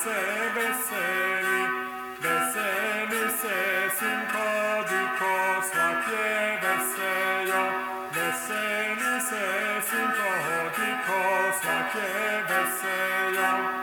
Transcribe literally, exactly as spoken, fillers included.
se veseli, veseli se sinko diko slatje vesejo, veseli se sinko diko slatje vesejo.